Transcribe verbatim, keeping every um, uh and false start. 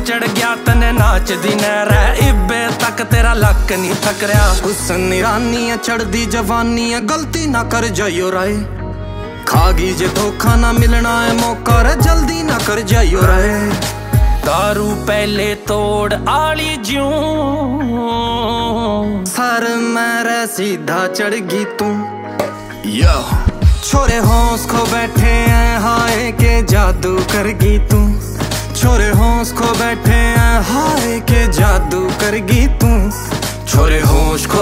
चढ़ गया तने नाच दी नैर इब्बे तक तेरा लक नहीं थक रहा। हुसन रानी है चढ़दी जवानी है गलती ना कर जाइयो राय, खागी जे धोखा ना मिलना है मौका रे जल्दी ना कर जाइयो राय। दारू पहले तोड़ आली ज्यूं सर मेरे सीधा चढ़ गई तू। यो छोरे होश खो बैठे हैं हाय के जादू कर गई तू, छोरे होश खो बैठे हैं हाय के जादू कर गई तू, छोरे होश खो